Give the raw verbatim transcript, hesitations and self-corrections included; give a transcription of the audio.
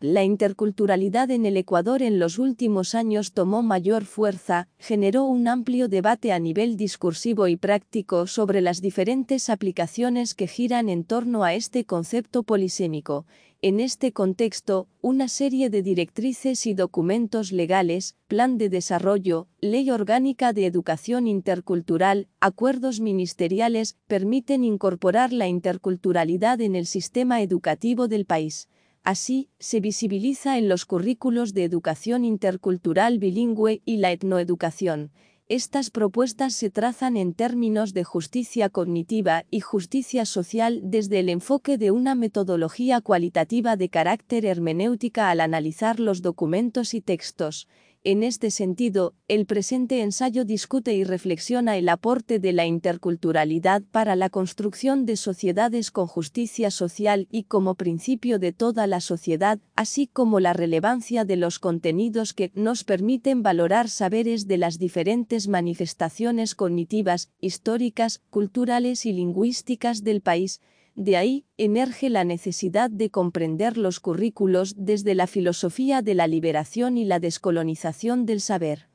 La interculturalidad en el Ecuador en los últimos años tomó mayor fuerza, generó un amplio debate a nivel discursivo y práctico sobre las diferentes aplicaciones que giran en torno a este concepto polisémico. En este contexto, una serie de directrices y documentos legales, Plan de Desarrollo, Ley Orgánica de Educación Intercultural, acuerdos ministeriales, permiten incorporar la interculturalidad en el sistema educativo del país. Así, se visibiliza en los currículos de educación intercultural bilingüe y la etnoeducación. Estas propuestas se trazan en términos de justicia cognitiva y justicia social desde el enfoque de una metodología cualitativa de carácter hermenéutica al analizar los documentos y textos. En este sentido, el presente ensayo discute y reflexiona el aporte de la interculturalidad para la construcción de sociedades con justicia social y como principio de toda la sociedad, así como la relevancia de los contenidos que nos permiten valorar saberes de las diferentes manifestaciones cognitivas, históricas, culturales y lingüísticas del país. De ahí emerge la necesidad de comprender los currículos desde la filosofía de la liberación y la descolonización del saber.